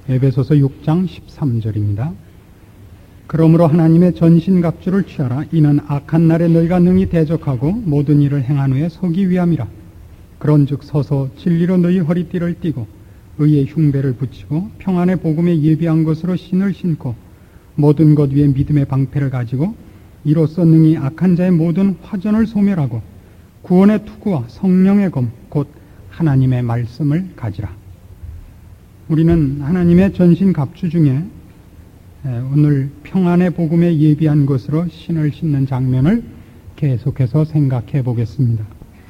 에베소서 6장 13절입니다. 그러므로 하나님의 전신갑주를 취하라. 이는 악한 날에 너희가 능히 대적하고 모든 일을 행한 후에 서기 위함이라. 그런즉 서서 진리로 너희 허리띠를 띠고 의의 흉배를 붙이고 평안의 복음에 예비한 것으로 신을 신고 모든 것 위에 믿음의 방패를 가지고 이로써 능히 악한 자의 모든 화전을 소멸하고 구원의 투구와 성령의 검 곧 하나님의 말씀을 가지라. 우리는 하나님의 전신갑주 중에 오늘 평안의 복음에 예비한 것으로 신을 신는 장면을 계속해서 생각해 보겠습니다.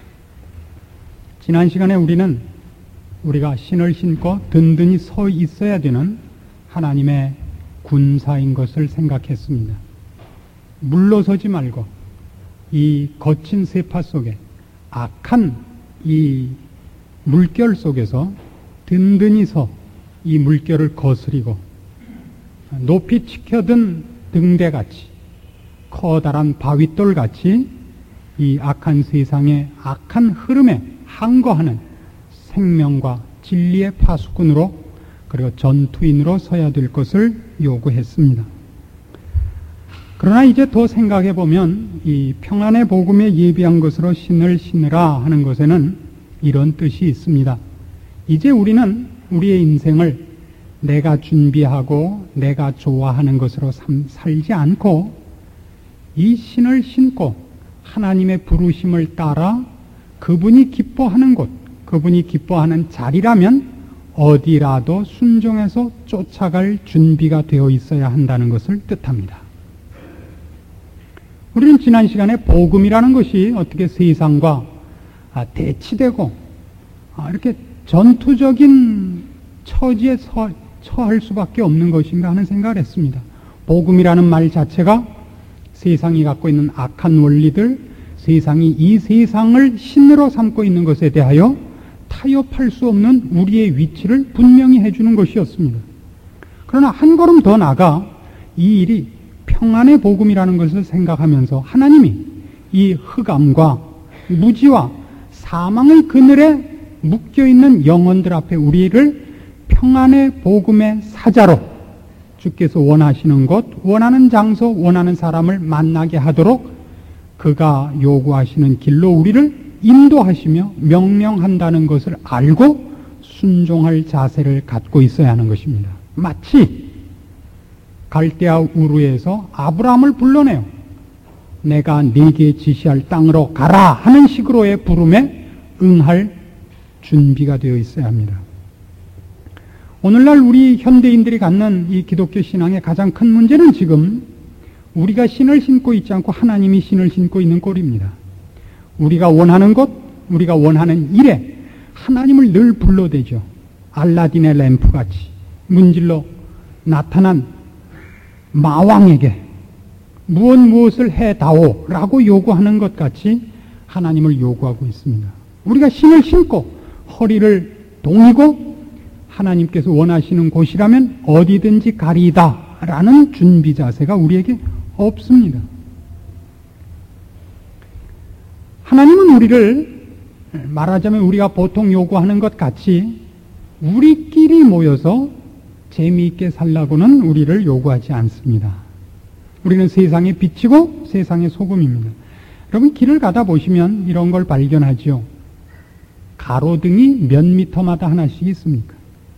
지난 시간에 우리가 신을 신고 든든히 서 있어야 되는 하나님의 군사인 것을 생각했습니다. 물러서지 말고 이 거친 세파 속에 악한 이 물결 속에서 든든히 서 이 물결을 거스리고 높이 치켜든 등대같이 커다란 바윗돌같이 이 악한 세상의 악한 흐름에 항거하는 생명과 진리의 파수꾼으로 그리고 전투인으로 서야 될 것을 요구했습니다. 그러나 이제 더 생각해 보면 이 평안의 복음에 예비한 것으로 신을 신으라 하는 것에는 이런 뜻이 있습니다. 이제 우리는 우리의 인생을 내가 준비하고 내가 좋아하는 것으로 살지 않고 이 신을 신고 하나님의 부르심을 따라 그분이 기뻐하는 곳, 그분이 기뻐하는 자리라면 어디라도 순종해서 쫓아갈 준비가 되어 있어야 한다는 것을 뜻합니다. 우리는 지난 시간에 복음이라는 것이 어떻게 세상과 대치되고 이렇게 전투적인 처지에 처할 수밖에 없는 것인가 하는 생각을 했습니다. 복음이라는 말 자체가 세상이 갖고 있는 악한 원리들, 세상이 이 세상을 신으로 삼고 있는 것에 대하여 타협할 수 없는 우리의 위치를 분명히 해주는 것이었습니다. 그러나 한 걸음 더 나아가 이 일이 평안의 복음이라는 것을 생각하면서 하나님이 이 흑암과 무지와 사망의 그늘에 묶여있는 영혼들 앞에 우리를 평안의 복음의 사자로 주께서 원하시는 곳, 원하는 장소, 원하는 사람을 만나게 하도록 그가 요구하시는 길로 우리를 인도하시며 명령한다는 것을 알고 순종할 자세를 갖고 있어야 하는 것입니다. 마치 갈대아 우르에서 아브라함을 불러내요. 내가 네게 지시할 땅으로 가라 하는 식으로의 부름에 응할 준비가 되어 있어야 합니다. 오늘날 우리 현대인들이 갖는 이 기독교 신앙의 가장 큰 문제는 지금 우리가 신을 신고 있지 않고 하나님이 신을 신고 있는 꼴입니다. 우리가 원하는 것, 우리가 원하는 일에 하나님을 늘 불러대죠. 알라딘의 램프같이 문질러 나타난 마왕에게 무엇을 해다오 라고 요구하는 것 같이 하나님을 요구하고 있습니다. 우리가 신을 신고 허리를 동이고 하나님께서 원하시는 곳이라면 어디든지 가리이다 라는 준비 자세가 우리에게 없습니다. 하나님은 우리를 말하자면 우리가 보통 요구하는 것 같이 우리끼리 모여서 재미있게 살라고는 우리를 요구하지 않습니다. 우리는 세상의 빛이고 세상의 소금입니다. 여러분 길을 가다 보시면 이런 걸 발견하죠. 가로등이 몇 미터마다 하나씩 있습니까?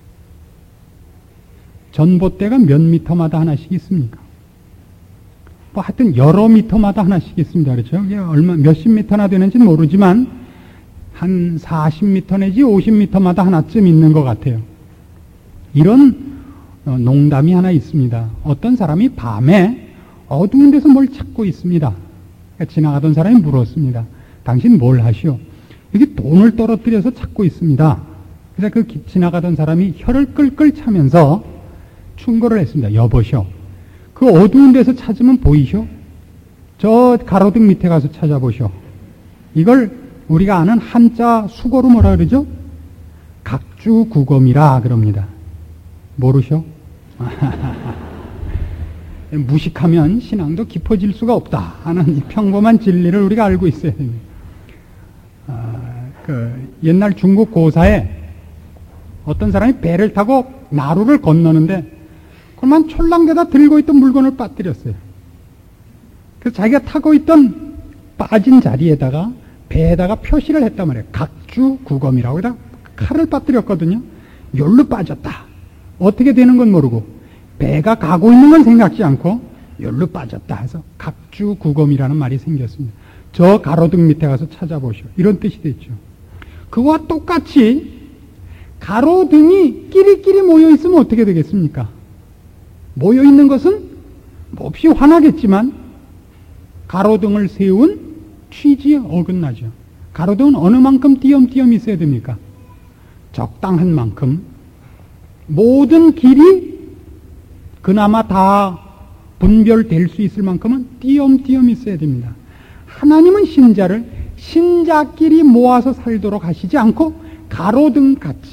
전봇대가 몇 미터마다 하나씩 있습니까? 뭐 하여튼 여러 미터마다 하나씩 있습니다. 그렇죠? 몇십 미터나 되는지는 모르지만 한 40미터 내지 50미터마다 하나쯤 있는 것 같아요. 이런 농담이 하나 있습니다. 어떤 사람이 밤에 어두운 데서 뭘 찾고 있습니다. 지나가던 사람이 물었습니다. 당신 뭘 하시오? 여기 돈을 떨어뜨려서 찾고 있습니다. 그래서 그 지나가던 사람이 혀를 끌끌 차면서 충고를 했습니다. 여보시오, 그 어두운 데서 찾으면 보이시오? 저 가로등 밑에 가서 찾아보시오. 이걸 우리가 아는 한자 수고로 뭐라 그러죠? 각주구검이라 그럽니다. 모르시오? 무식하면 신앙도 깊어질 수가 없다 하는 이 평범한 진리를 우리가 알고 있어야 됩니다. 옛날 중국 고사에 어떤 사람이 배를 타고 나루를 건너는데 그만 촐랑대다 들고 있던 물건을 빠뜨렸어요. 그래서 자기가 타고 있던 빠진 자리에다가 배에다가 표시를 했단 말이에요. 각주구검이라고 해서 칼을 빠뜨렸거든요. 열로 빠졌다. 어떻게 되는 건 모르고 배가 가고 있는 건 생각지 않고 열로 빠졌다 해서 각주구검이라는 말이 생겼습니다. 저 가로등 밑에 가서 찾아보시오. 이런 뜻이 됐죠. 그와 똑같이 가로등이 끼리끼리 모여있으면 어떻게 되겠습니까? 모여있는 것은 몹시 화나겠지만 가로등을 세운 취지에 어긋나죠. 가로등은 어느 만큼 띄엄띄엄 있어야 됩니까? 적당한 만큼 모든 길이 그나마 다 분별될 수 있을 만큼은 띄엄띄엄 있어야 됩니다. 하나님은 신자를 신자끼리 모아서 살도록 하시지 않고 가로등같이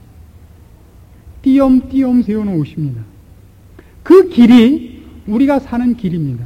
띄엄띄엄 세워놓으십니다. 그 길이 우리가 사는 길입니다.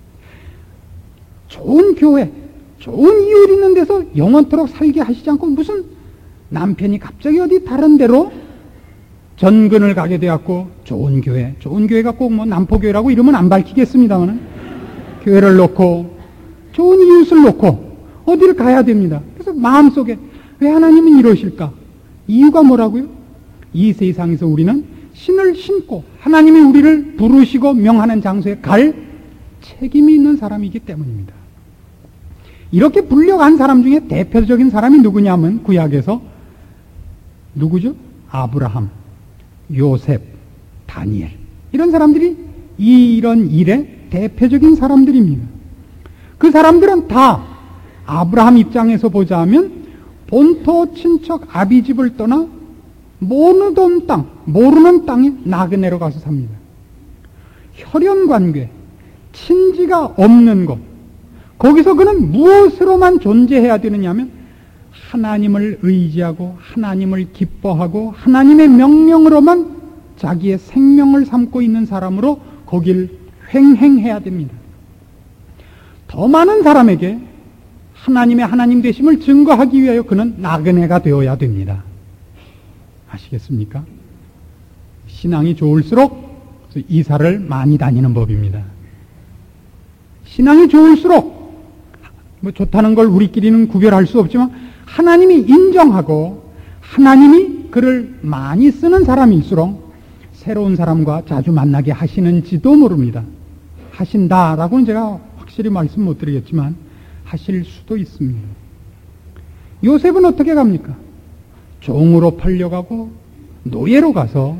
좋은 교회, 좋은 이웃 있는 데서 영원토록 살게 하시지 않고 무슨 남편이 갑자기 어디 다른 데로 전근을 가게 되었고 좋은 교회가 꼭 뭐 남포교회라고 이러면 안 밝히겠습니다만 교회를 놓고 좋은 이웃을 놓고 어디를 가야 됩니다. 그래서 마음속에 왜 하나님은 이러실까? 이유가 뭐라고요? 이 세상에서 우리는 신을 신고 하나님이 우리를 부르시고 명하는 장소에 갈 책임이 있는 사람이기 때문입니다. 이렇게 불려간 사람 중에 대표적인 사람이 누구냐면 구약에서 누구죠? 아브라함, 요셉, 다니엘 이런 사람들이 이런 일의 대표적인 사람들입니다. 그 사람들은 다 아브라함 입장에서 보자면 본토 친척 아비집을 떠나 모르던 땅, 모르는 땅에 나그네로 가서 삽니다. 혈연관계, 친지가 없는 곳, 거기서 그는 무엇으로만 존재해야 되느냐 하면 하나님을 의지하고 하나님을 기뻐하고 하나님의 명령으로만 자기의 생명을 삼고 있는 사람으로 거길 횡행해야 됩니다. 더 많은 사람에게 하나님의 하나님 되심을 증거하기 위하여 그는 나그네가 되어야 됩니다. 아시겠습니까? 신앙이 좋을수록 이사를 많이 다니는 법입니다. 신앙이 좋을수록 뭐 좋다는 걸 우리끼리는 구별할 수 없지만 하나님이 인정하고 하나님이 그를 많이 쓰는 사람일수록 새로운 사람과 자주 만나게 하시는지도 모릅니다. 하신다라고는 제가 확실히 말씀 못 드리겠지만 하실 수도 있습니다. 요셉은 어떻게 갑니까? 종으로 팔려가고 노예로 가서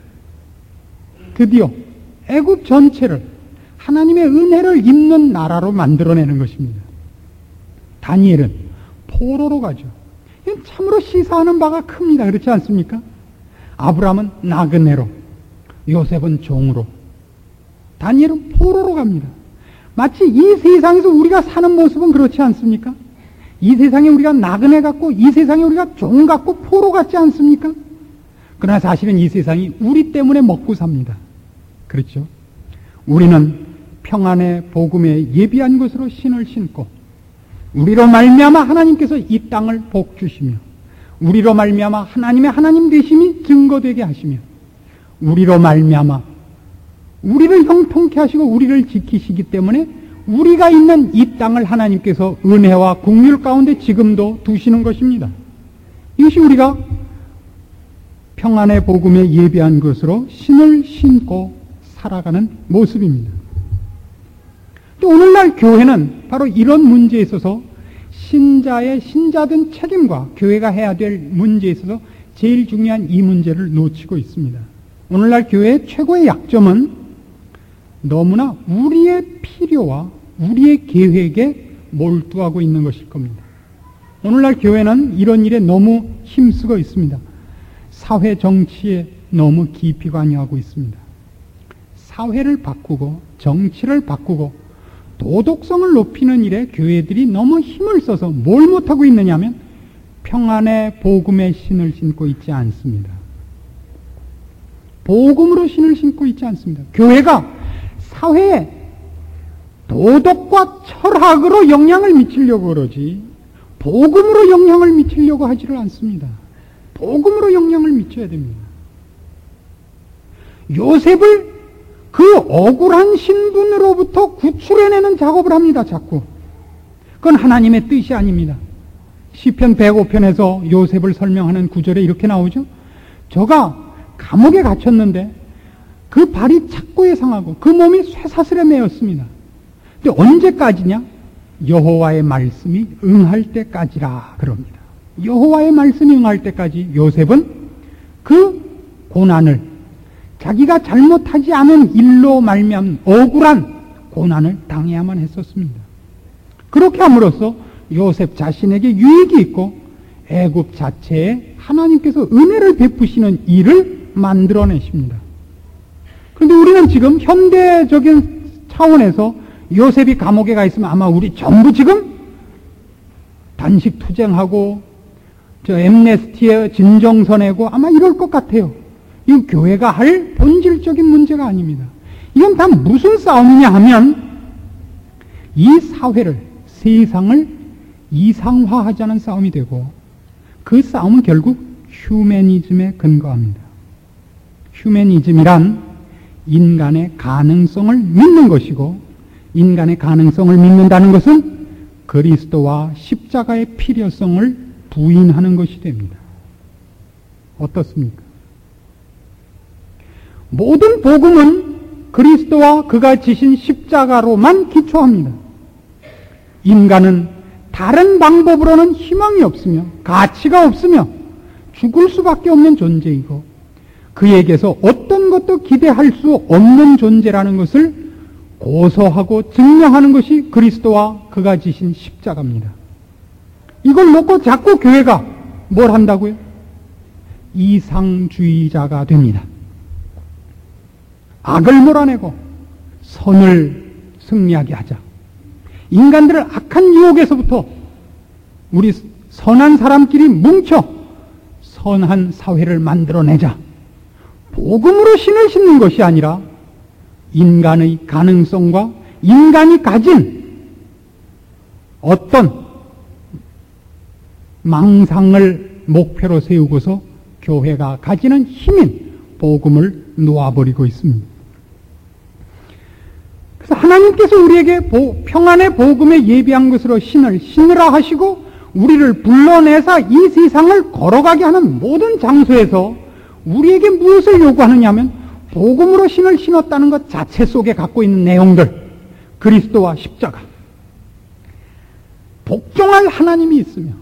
드디어 애굽 전체를 하나님의 은혜를 입는 나라로 만들어내는 것입니다. 다니엘은 포로로 가죠. 이건 참으로 시사하는 바가 큽니다. 그렇지 않습니까? 아브라함은 나그네로, 요셉은 종으로, 다니엘은 포로로 갑니다. 마치 이 세상에서 우리가 사는 모습은 그렇지 않습니까? 이 세상에 우리가 나그네 같고 이 세상에 우리가 종 같고 포로 같지 않습니까? 그러나 사실은 이 세상이 우리 때문에 먹고 삽니다. 그렇죠? 우리는 평안의 복음에 예비한 것으로 신을 신고 우리로 말미암아 하나님께서 이 땅을 복 주시며 우리로 말미암아 하나님의 하나님 되심이 증거되게 하시며 우리로 말미암아 우리를 형통케 하시고 우리를 지키시기 때문에 우리가 있는 이 땅을 하나님께서 은혜와 긍휼 가운데 지금도 두시는 것입니다. 이것이 우리가 평안의 복음에 예비한 것으로 신을 신고 살아가는 모습입니다. 또 오늘날 교회는 바로 이런 문제에 있어서 신자된 책임과 교회가 해야 될 문제에 있어서 제일 중요한 이 문제를 놓치고 있습니다. 오늘날 교회의 최고의 약점은 너무나 우리의 필요와 우리의 계획에 몰두하고 있는 것일 겁니다. 오늘날 교회는 이런 일에 너무 힘쓰고 있습니다. 사회 정치에 너무 깊이 관여하고 있습니다. 사회를 바꾸고 정치를 바꾸고 도덕성을 높이는 일에 교회들이 너무 힘을 써서 뭘 못하고 있느냐면 평안의 복음의 신을 신고 있지 않습니다. 복음으로 신을 신고 있지 않습니다. 교회가 사회에 도덕과 철학으로 영향을 미치려고 그러지 복음으로 영향을 미치려고 하지를 않습니다. 복음으로 영향을 미쳐야 됩니다. 요셉을 그 억울한 신분으로부터 구출해내는 작업을 합니다. 자꾸. 그건 하나님의 뜻이 아닙니다. 시편 105편에서 요셉을 설명하는 구절에 이렇게 나오죠. 저가 감옥에 갇혔는데 그 발이 착고에 상하고 그 몸이 쇠사슬에 매였습니다. 근데 언제까지냐? 여호와의 말씀이 응할 때까지라 그럽니다. 여호와의 말씀이 응할 때까지 요셉은 그 고난을, 자기가 잘못하지 않은 일로 말미암은 억울한 고난을 당해야만 했었습니다. 그렇게 함으로써 요셉 자신에게 유익이 있고 애굽 자체에 하나님께서 은혜를 베푸시는 일을 만들어내십니다. 그런데 우리는 지금 현대적인 차원에서 요셉이 감옥에 가 있으면 아마 우리 전부 지금 단식 투쟁하고 저 엠네스티에 진정서 내고 아마 이럴 것 같아요. 이 교회가 할 본질적인 문제가 아닙니다. 이건 다 무슨 싸움이냐 하면 이 사회를, 세상을 이상화하자는 싸움이 되고 그 싸움은 결국 휴머니즘에 근거합니다. 휴머니즘이란 인간의 가능성을 믿는 것이고 인간의 가능성을 믿는다는 것은 그리스도와 십자가의 필요성을 부인하는 것이 됩니다. 어떻습니까? 모든 복음은 그리스도와 그가 지신 십자가로만 기초합니다. 인간은 다른 방법으로는 희망이 없으며 가치가 없으며 죽을 수밖에 없는 존재이고 그에게서 어떤 것도 기대할 수 없는 존재라는 것을 고소하고 증명하는 것이 그리스도와 그가 지신 십자가입니다. 이걸 놓고 자꾸 교회가 뭘 한다고요? 이상주의자가 됩니다. 악을 몰아내고 선을 승리하게 하자. 인간들을 악한 유혹에서부터 우리 선한 사람끼리 뭉쳐 선한 사회를 만들어내자. 복음으로 신을 심는 것이 아니라 인간의 가능성과 인간이 가진 어떤 망상을 목표로 세우고서 교회가 가지는 힘인 복음을 놓아버리고 있습니다. 그래서 하나님께서 우리에게 평안의 복음에 예비한 것으로 신으라 하시고 우리를 불러내서 이 세상을 걸어가게 하는 모든 장소에서 우리에게 무엇을 요구하느냐 하면 복음으로 신을 신었다는 것 자체 속에 갖고 있는 내용들, 그리스도와 십자가, 복종할 하나님이 있으며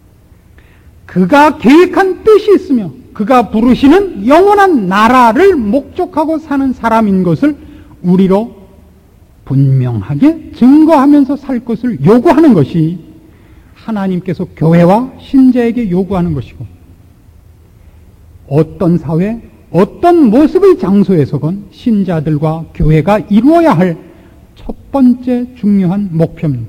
그가 계획한 뜻이 있으며 그가 부르시는 영원한 나라를 목적하고 사는 사람인 것을 우리로 분명하게 증거하면서 살 것을 요구하는 것이 하나님께서 교회와 신자에게 요구하는 것이고 어떤 사회, 어떤 모습의 장소에서건 신자들과 교회가 이루어야 할 첫 번째 중요한 목표입니다.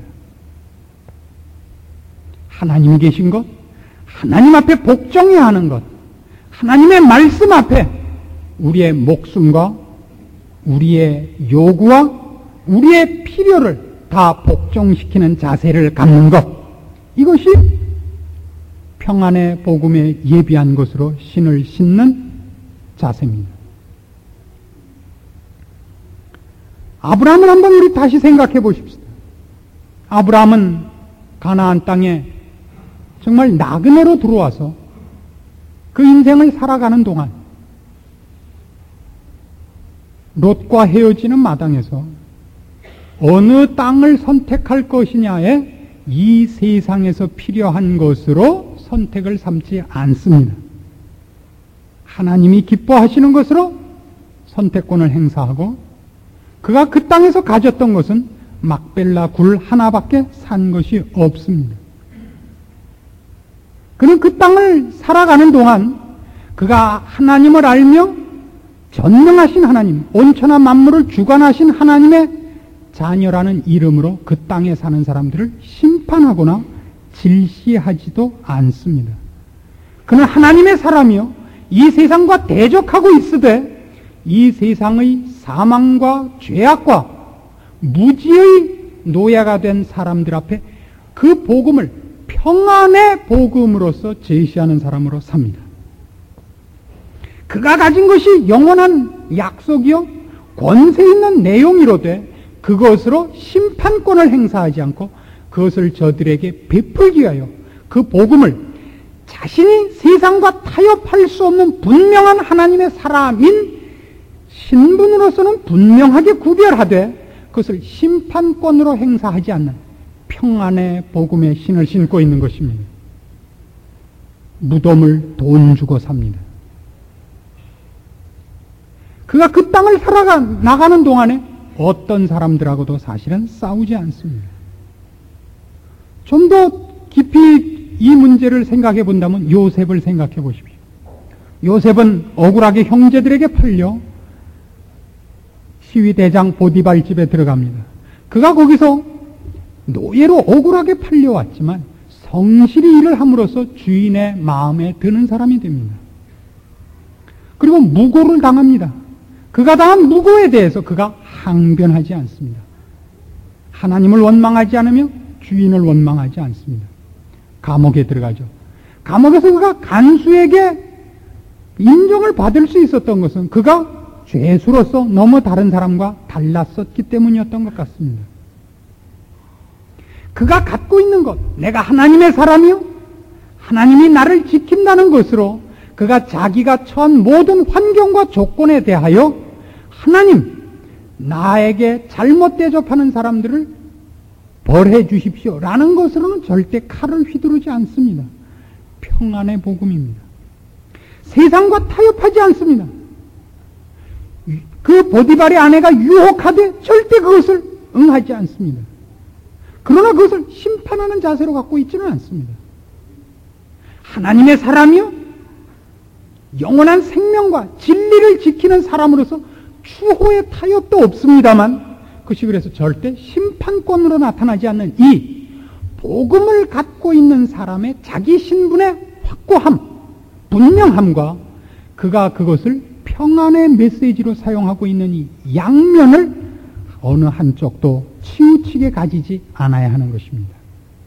하나님이 계신 것, 하나님 앞에 복종해야 하는 것, 하나님의 말씀 앞에 우리의 목숨과 우리의 요구와 우리의 필요를 다 복종시키는 자세를 갖는 것, 이것이 평안의 복음에 예비한 것으로 신을 신는 자세입니다. 아브라함을 한번 우리 다시 생각해 보십시다. 아브라함은 가나안 땅에 정말 나그네로 들어와서 그 인생을 살아가는 동안 롯과 헤어지는 마당에서 어느 땅을 선택할 것이냐에 이 세상에서 필요한 것으로 선택을 삼지 않습니다. 하나님이 기뻐하시는 것으로 선택권을 행사하고 그가 그 땅에서 가졌던 것은 막벨라 굴 하나밖에 산 것이 없습니다. 그는 그 땅을 살아가는 동안 그가 하나님을 알며 전능하신 하나님, 온천한 만물을 주관하신 하나님의 자녀라는 이름으로 그 땅에 사는 사람들을 심판하거나 질시하지도 않습니다. 그는 하나님의 사람이요 이 세상과 대적하고 있으되 이 세상의 사망과 죄악과 무지의 노예가 된 사람들 앞에 그 복음을 평안의 복음으로서 제시하는 사람으로 삽니다. 그가 가진 것이 영원한 약속이요 권세 있는 내용이로되 그것으로 심판권을 행사하지 않고 그것을 저들에게 베풀기 위하여 그 복음을 자신이 세상과 타협할 수 없는 분명한 하나님의 사람인 신분으로서는 분명하게 구별하되 그것을 심판권으로 행사하지 않는 평안의 복음의 신을 신고 있는 것입니다. 무덤을 돈 주고 삽니다. 그가 그 땅을 나가는 동안에 어떤 사람들하고도 사실은 싸우지 않습니다. 좀 더 깊이 이 문제를 생각해 본다면 요셉을 생각해 보십시오. 요셉은 억울하게 형제들에게 팔려 시위대장 보디발 집에 들어갑니다. 그가 거기서 노예로 억울하게 팔려왔지만 성실히 일을 함으로써 주인의 마음에 드는 사람이 됩니다. 그리고 무고를 당합니다. 그가 당한 무고에 대해서 그가 항변하지 않습니다. 하나님을 원망하지 않으며 주인을 원망하지 않습니다. 감옥에 들어가죠. 감옥에서 그가 간수에게 인정을 받을 수 있었던 것은 그가 죄수로서 너무 다른 사람과 달랐었기 때문이었던 것 같습니다. 그가 갖고 있는 것, 내가 하나님의 사람이요 하나님이 나를 지킨다는 것으로 그가 자기가 처한 모든 환경과 조건에 대하여 하나님, 나에게 잘못 대접하는 사람들을 벌해 주십시오 라는 것으로는 절대 칼을 휘두르지 않습니다. 평안의 복음입니다. 세상과 타협하지 않습니다. 그 보디발의 아내가 유혹하되 절대 그것을 응하지 않습니다. 그러나 그것을 심판하는 자세로 갖고 있지는 않습니다. 하나님의 사람이요 영원한 생명과 진리를 지키는 사람으로서 추호의 타협도 없습니다만 그것이 그래서 절대 심판권으로 나타나지 않는 이 복음을 갖고 있는 사람의 자기 신분의 확고함, 분명함과 그가 그것을 평안의 메시지로 사용하고 있는 이 양면을 어느 한쪽도 치우치게 가지지 않아야 하는 것입니다.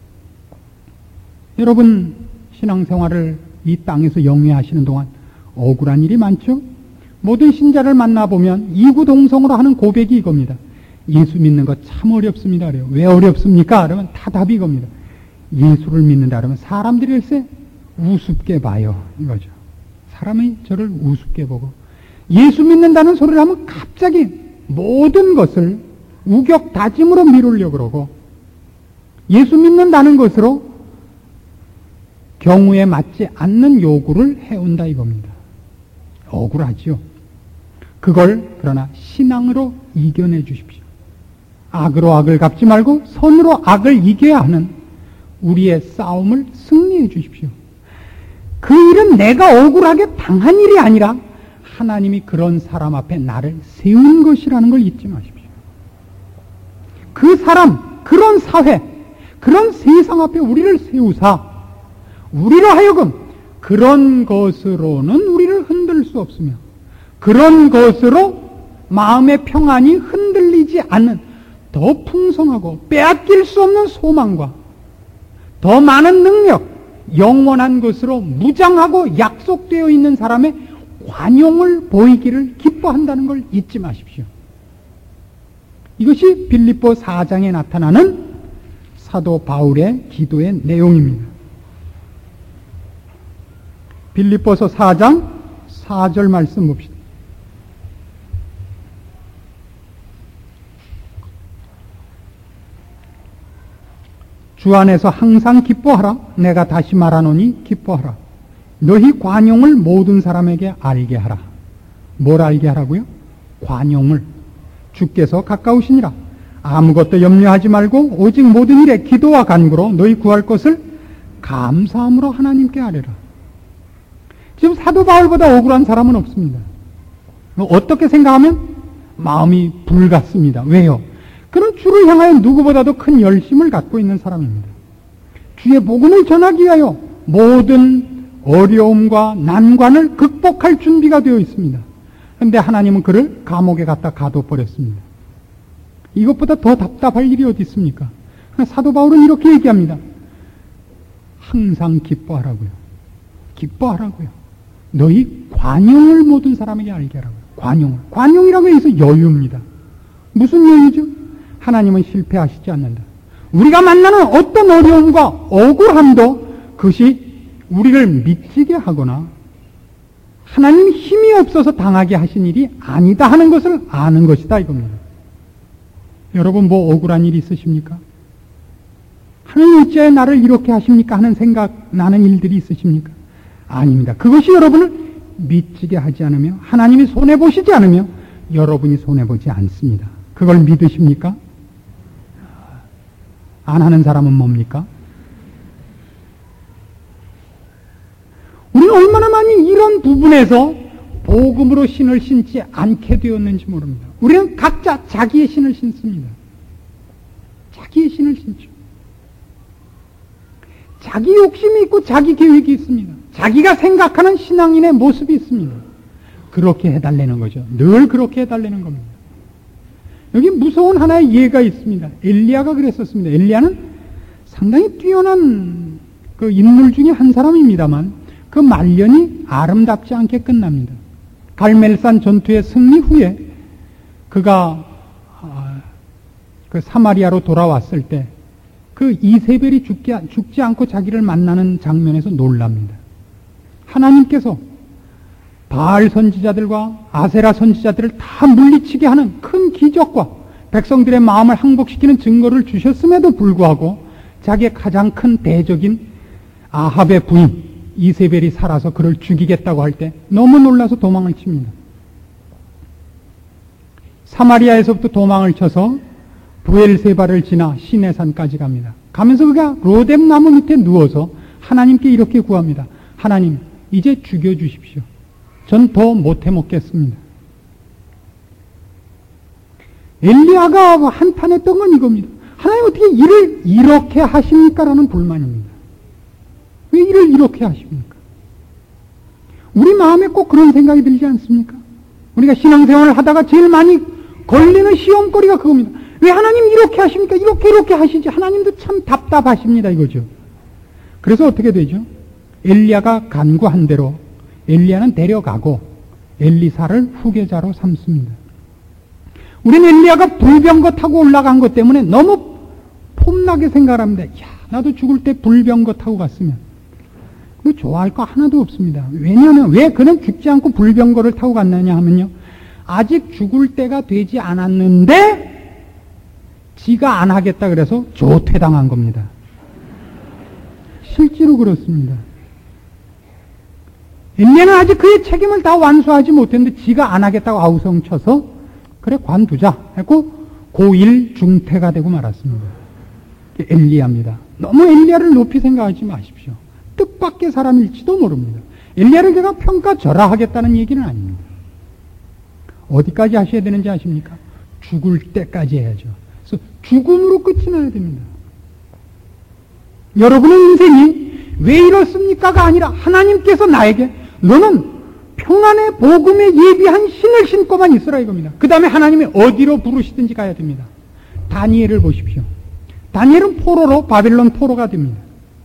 여러분 신앙생활을 이 땅에서 영위하시는 동안 억울한 일이 많죠? 모든 신자를 만나보면 이구동성으로 하는 고백이 이겁니다. 예수 믿는 거 참 어렵습니다. 그래요. 왜 어렵습니까? 그러면 다 답이 이겁니다. 예수를 믿는다 그러면 사람들이 글쎄 우습게 봐요. 이거죠. 사람이 저를 우습게 보고 예수 믿는다는 소리를 하면 갑자기 모든 것을 우격다짐으로 미루려고 그러고 예수 믿는다는 것으로 경우에 맞지 않는 요구를 해온다 이겁니다. 억울하지요. 그걸 그러나 신앙으로 이겨내 주십시오. 악으로 악을 갚지 말고 선으로 악을 이겨야 하는 우리의 싸움을 승리해 주십시오. 그 일은 내가 억울하게 당한 일이 아니라 하나님이 그런 사람 앞에 나를 세운 것이라는 걸 잊지 마십시오. 그 사람, 그런 사회, 그런 세상 앞에 우리를 세우사 우리로 하여금 그런 것으로는 우리를 흔들 수 없으며 그런 것으로 마음의 평안이 흔들리지 않는 더 풍성하고 빼앗길 수 없는 소망과 더 많은 능력, 영원한 것으로 무장하고 약속되어 있는 사람의 관용을 보이기를 기뻐한다는 걸 잊지 마십시오. 이것이 빌립보 4장에 나타나는 사도 바울의 기도의 내용입니다. 빌립보서 4장 4절 말씀 봅시다. 주 안에서 항상 기뻐하라. 내가 다시 말하노니 기뻐하라. 너희 관용을 모든 사람에게 알게 하라. 뭘 알게 하라고요? 관용을. 주께서 가까우시니라. 아무것도 염려하지 말고 오직 모든 일에 기도와 간구로 너희 구할 것을 감사함으로 하나님께 아뢰라. 지금 사도 바울보다 억울한 사람은 없습니다. 어떻게 생각하면 마음이 불같습니다. 왜요? 그는 주를 향하여 누구보다도 큰 열심을 갖고 있는 사람입니다. 주의 복음을 전하기 위하여 모든 어려움과 난관을 극복할 준비가 되어 있습니다. 그런데 하나님은 그를 감옥에 갖다 가둬버렸습니다. 이것보다 더 답답할 일이 어디 있습니까? 사도 바울은 이렇게 얘기합니다. 항상 기뻐하라고요. 기뻐하라고요. 너희 관용을 모든 사람에게 알게 하라고요. 관용이라고 해서 여유입니다. 무슨 여유죠? 하나님은 실패하시지 않는다. 우리가 만나는 어떤 어려움과 억울함도 그것이 우리를 미치게 하거나 하나님 힘이 없어서 당하게 하신 일이 아니다 하는 것을 아는 것이다 이겁니다. 여러분 뭐 억울한 일이 있으십니까? 하나님 어찌 나를 이렇게 하십니까? 하는 생각 나는 일들이 있으십니까? 아닙니다. 그것이 여러분을 미치게 하지 않으며 하나님이 손해보시지 않으며 여러분이 손해보지 않습니다. 그걸 믿으십니까? 안 하는 사람은 뭡니까? 우리는 얼마나 많이 이런 부분에서 복음으로 신을 신지 않게 되었는지 모릅니다. 우리는 각자 자기의 신을 신습니다. 자기의 신을 신죠. 자기 욕심이 있고 자기 계획이 있습니다. 자기가 생각하는 신앙인의 모습이 있습니다. 그렇게 해달라는 거죠. 늘 그렇게 해달라는 겁니다. 여기 무서운 하나의 예가 있습니다. 엘리야가 그랬었습니다. 엘리야는 상당히 뛰어난 그 인물 중에 한 사람입니다만 그 말년이 아름답지 않게 끝납니다. 갈멜산 전투의 승리 후에 그가 그 사마리아로 돌아왔을 때 그 이세벨이 죽지 않고 자기를 만나는 장면에서 놀랍니다. 하나님께서 바알 선지자들과 아세라 선지자들을 다 물리치게 하는 큰 기적과 백성들의 마음을 항복시키는 증거를 주셨음에도 불구하고 자기의 가장 큰 대적인 아합의 부인 이세벨이 살아서 그를 죽이겠다고 할 때 너무 놀라서 도망을 칩니다. 사마리아에서부터 도망을 쳐서 부엘세바를 지나 시내산까지 갑니다. 가면서 그가 로뎀 나무 밑에 누워서 하나님께 이렇게 구합니다. 하나님, 이제 죽여주십시오. 전 더 못해 먹겠습니다. 엘리야가 한탄했던 건 이겁니다. 하나님 어떻게 일을 이렇게 하십니까? 라는 불만입니다. 왜 일을 이렇게 하십니까? 우리 마음에 꼭 그런 생각이 들지 않습니까? 우리가 신앙생활을 하다가 제일 많이 걸리는 시험거리가 그겁니다. 왜 하나님 이렇게 하십니까? 이렇게 하시지. 하나님도 참 답답하십니다. 이거죠. 그래서 어떻게 되죠? 엘리야가 간구한 대로 엘리야는 데려가고 엘리사를 후계자로 삼습니다. 우리는 엘리야가 불병거 타고 올라간 것 때문에 너무 폼나게 생각합니다. 야, 나도 죽을 때 불병거 타고 갔으면. 그거 좋아할 거 하나도 없습니다. 왜냐하면 왜 그는 죽지 않고 불병거를 타고 갔느냐 하면요. 아직 죽을 때가 되지 않았는데 지가 안 하겠다 그래서 조퇴당한 겁니다. 실제로 그렇습니다. 엘리야는 아직 그의 책임을 다 완수하지 못했는데 지가 안 하겠다고 아우성 쳐서 그래 관두자 했고 고1 중퇴가 되고 말았습니다. 엘리야입니다. 너무 엘리야를 높이 생각하지 마십시오. 뜻밖의 사람일지도 모릅니다. 엘리야를 제가 평가절하하겠다는 얘기는 아닙니다. 어디까지 하셔야 되는지 아십니까? 죽을 때까지 해야죠. 그래서 죽음으로 끝이 나야 됩니다. 여러분의 인생이 왜 이렇습니까가 아니라 하나님께서 나에게 너는 평안의 복음에 예비한 신을 신고만 있으라 이겁니다. 그 다음에 하나님이 어디로 부르시든지 가야 됩니다. 다니엘을 보십시오. 다니엘은 포로로 바벨론 포로가 됩니다.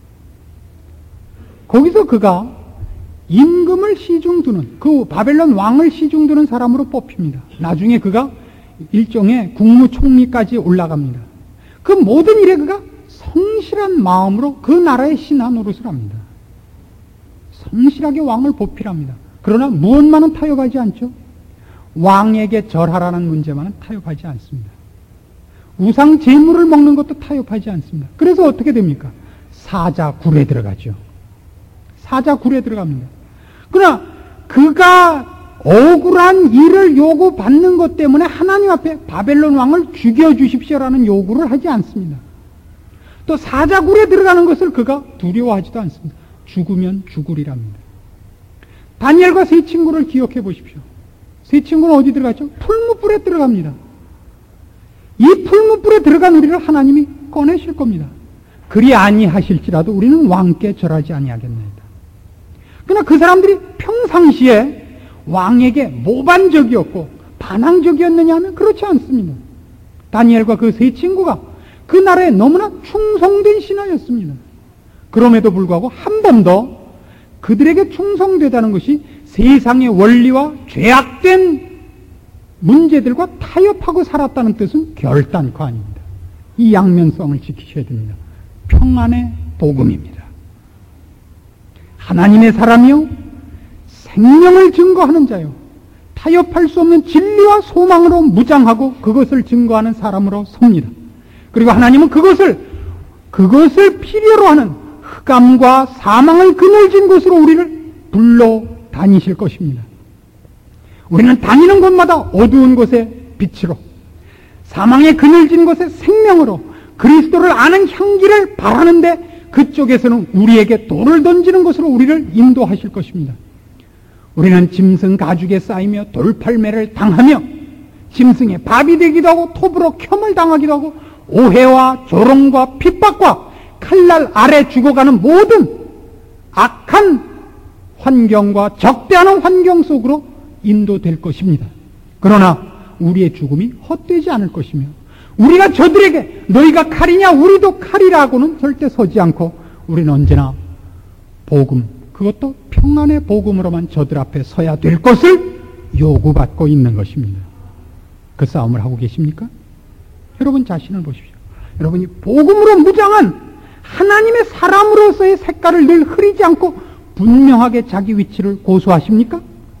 거기서 그가 임금을 시중두는 그 바벨론 왕을 시중두는 사람으로 뽑힙니다. 나중에 그가 일종의 국무총리까지 올라갑니다. 그 모든 일에 그가 성실한 마음으로 그 나라의 신하 노릇을 합니다. 성실하게 왕을 보필합니다. 그러나 무엇만은 타협하지 않죠? 왕에게 절하라는 문제만은 타협하지 않습니다. 우상 제물을 먹는 것도 타협하지 않습니다. 그래서 어떻게 됩니까? 사자굴에 들어가죠. 사자굴에 들어갑니다. 그러나 그가 억울한 일을 요구받는 것 때문에 하나님 앞에 바벨론 왕을 죽여주십시오라는 요구를 하지 않습니다. 또 사자굴에 들어가는 것을 그가 두려워하지도 않습니다. 죽으면 죽으리랍니다. 다니엘과 세 친구를 기억해 보십시오. 세 친구는 어디 들어갔죠? 풀무불에 들어갑니다. 이 풀무불에 들어간 우리를 하나님이 꺼내실 겁니다. 그리 아니하실지라도 우리는 왕께 절하지 아니하겠나이다. 그러나 그 사람들이 평상시에 왕에게 모반적이었고 반항적이었느냐 하면 그렇지 않습니다. 다니엘과 그 세 친구가 그 나라에 너무나 충성된 신하였습니다. 그럼에도 불구하고 한 번도 그들에게 충성되다는 것이 세상의 원리와 죄악된 문제들과 타협하고 살았다는 뜻은 결단코 아닙니다. 이 양면성을 지키셔야 됩니다. 평안의 복음입니다. 하나님의 사람이요 생명을 증거하는 자요 타협할 수 없는 진리와 소망으로 무장하고 그것을 증거하는 사람으로 섭니다. 그리고 하나님은 그것을 필요로 하는 흑암과 사망의 그늘진 곳으로 우리를 불러 다니실 것입니다. 우리는 다니는 곳마다 어두운 곳에 빛으로 사망의 그늘진 곳에 생명으로 그리스도를 아는 향기를 바라는데 그쪽에서는 우리에게 돌을 던지는 것으로 우리를 인도하실 것입니다. 우리는 짐승 가죽에 쌓이며 돌팔매를 당하며 짐승의 밥이 되기도 하고 톱으로 켬을 당하기도 하고 오해와 조롱과 핍박과 칼날 아래 죽어가는 모든 악한 환경과 적대하는 환경 속으로 인도될 것입니다. 그러나 우리의 죽음이 헛되지 않을 것이며 우리가 저들에게 너희가 칼이냐 우리도 칼이라고는 절대 서지 않고 우리는 언제나 복음 그것도 평안의 복음으로만 저들 앞에 서야 될 것을 요구받고 있는 것입니다. 그 싸움을 하고 계십니까? 여러분 자신을 보십시오. 여러분이 복음으로 무장한 하나님의 사람으로서의 색깔을 늘 흐리지 않고 분명하게 자기 위치를 고수하십니까?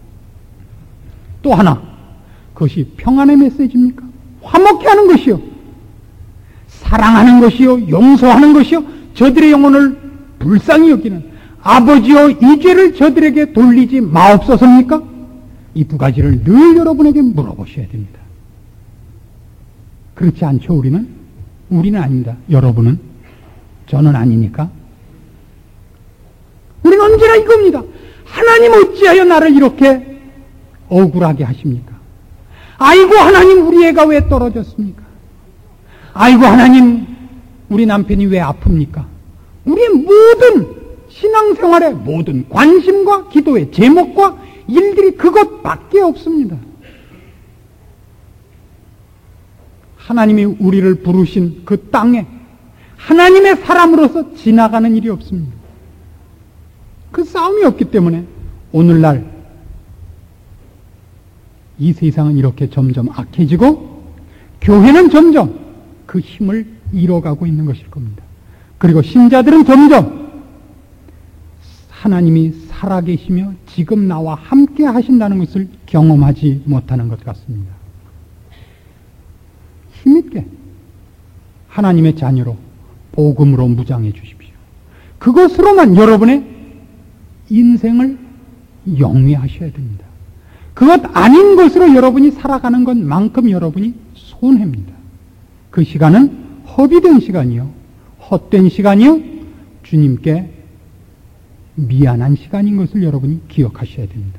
또 하나, 그것이 평안의 메시지입니까? 화목해 하는 것이요, 사랑하는 것이요, 용서하는 것이요, 저들의 영혼을 불쌍히 여기는 아버지여 이 죄를 저들에게 돌리지 마옵소서입니까? 이 두 가지를 늘 여러분에게 물어보셔야 됩니다. 그렇지 않죠, 우리는? 우리는 아닙니다. 여러분은? 저는 아니니까. 우리는 언제나 이겁니다. 하나님 어찌하여 나를 이렇게 억울하게 하십니까? 아이고 하나님 우리 애가 왜 떨어졌습니까? 아이고 하나님 우리 남편이 왜 아픕니까? 우리의 모든 신앙생활의 모든 관심과 기도의 제목과 일들이 그것밖에 없습니다. 하나님이 우리를 부르신 그 땅에 하나님의 사람으로서 지나가는 일이 없습니다. 그 싸움이 없기 때문에 오늘날 이 세상은 이렇게 점점 악해지고 교회는 점점 그 힘을 잃어가고 있는 것일 겁니다. 그리고 신자들은 점점 하나님이 살아계시며 지금 나와 함께 하신다는 것을 경험하지 못하는 것 같습니다. 힘있게 하나님의 자녀로 복음으로 무장해 주십시오. 그것으로만 여러분의 인생을 영위하셔야 됩니다. 그것 아닌 것으로 여러분이 살아가는 것만큼 여러분이 손해입니다. 그 시간은 허비된 시간이요, 헛된 시간이요, 주님께 미안한 시간인 것을 여러분이 기억하셔야 됩니다.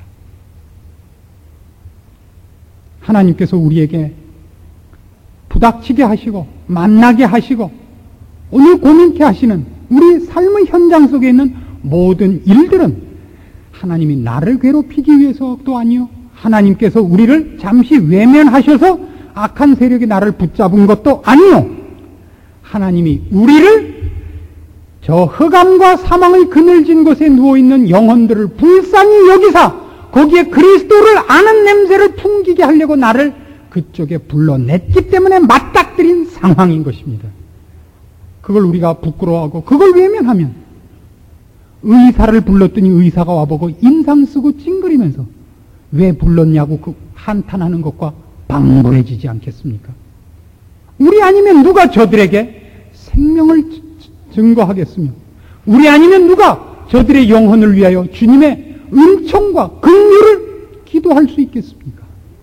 하나님께서 우리에게 부닥치게 하시고 만나게 하시고 오늘 고민케 하시는 우리 삶의 현장 속에 있는 모든 일들은 하나님이 나를 괴롭히기 위해서도 아니요, 하나님께서 우리를 잠시 외면하셔서 악한 세력이 나를 붙잡은 것도 아니요, 하나님이 우리를 저 흑암과 사망의 그늘진 곳에 누워있는 영혼들을 불쌍히 여기사 거기에 그리스도를 아는 냄새를 풍기게 하려고 나를 그쪽에 불러냈기 때문에 맞닥뜨린 상황인 것입니다. 그걸 우리가 부끄러워하고 그걸 외면하면 의사를 불렀더니 의사가 와보고 인상 쓰고 찡그리면서 왜 불렀냐고 그 한탄하는 것과 방불해지지 않겠습니까? 우리 아니면 누가 저들에게 생명을 증거하겠으며 우리 아니면 누가 저들의 영혼을 위하여 주님의 은총과 긍휼을 기도할 수 있겠습니까?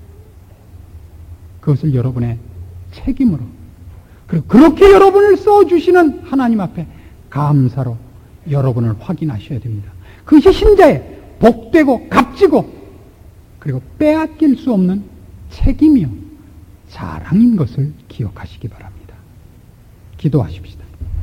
그것을 여러분의 책임으로, 그리고 그렇게 여러분을 써주시는 하나님 앞에 감사로 여러분을 확인하셔야 됩니다. 그것이 신자의 복되고 값지고 그리고 빼앗길 수 없는 책임이요 자랑인 것을 기억하시기 바랍니다. 기도하십시다.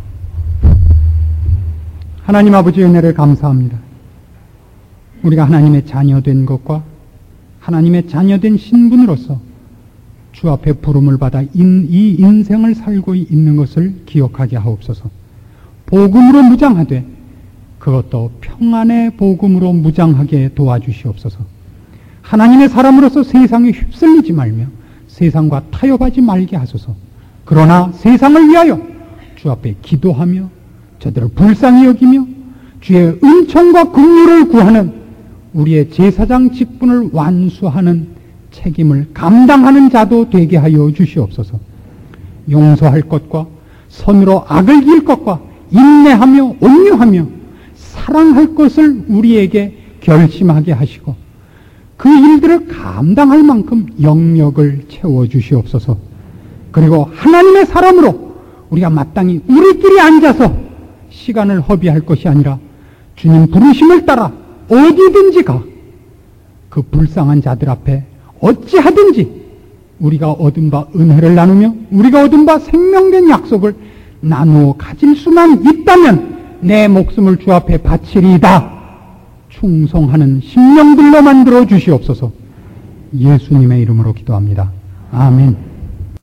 하나님 아버지의 은혜를 감사합니다. 우리가 하나님의 자녀된 것과 하나님의 자녀된 신분으로서 주 앞에 부름을 받아 이 인생을 살고 있는 것을 기억하게 하옵소서. 복음으로 무장하되 그것도 평안의 복음으로 무장하게 도와주시옵소서. 하나님의 사람으로서 세상에 휩쓸리지 말며 세상과 타협하지 말게 하소서. 그러나 세상을 위하여 주 앞에 기도하며 저들을 불쌍히 여기며 주의 은총과 긍휼을 구하는 우리의 제사장 직분을 완수하는 책임을 감당하는 자도 되게 하여 주시옵소서. 용서할 것과 선으로 악을 이길 것과 인내하며 온유하며 사랑할 것을 우리에게 결심하게 하시고 그 일들을 감당할 만큼 영역을 채워주시옵소서. 그리고 하나님의 사람으로 우리가 마땅히 우리끼리 앉아서 시간을 허비할 것이 아니라 주님 부르심을 따라 어디든지 가 그 불쌍한 자들 앞에 어찌하든지 우리가 얻은 바 은혜를 나누며 우리가 얻은 바 생명된 약속을 나누어 가질 수만 있다면 내 목숨을 주 앞에 바치리이다. 충성하는 심령들로 만들어 주시옵소서. 예수님의 이름으로 기도합니다. 아멘.